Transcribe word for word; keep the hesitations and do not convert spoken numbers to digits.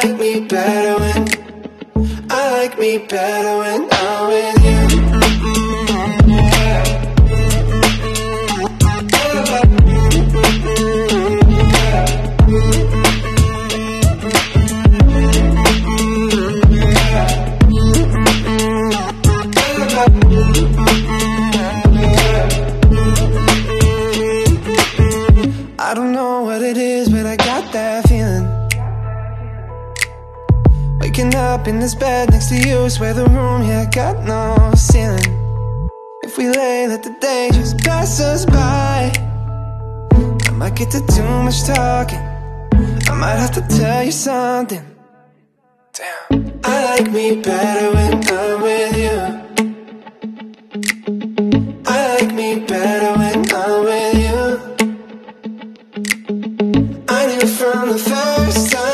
like me better when, I like me better when I'm with you. I don't know what it is, but I got that feeling. Waking up in this bed next to you, swear the room here got no ceiling. If we lay, let the day just pass us by. I might get to too much talking, I might have to tell you something. Damn. I like me better when I'm with you. I like me better when I'm with you. I knew from the first time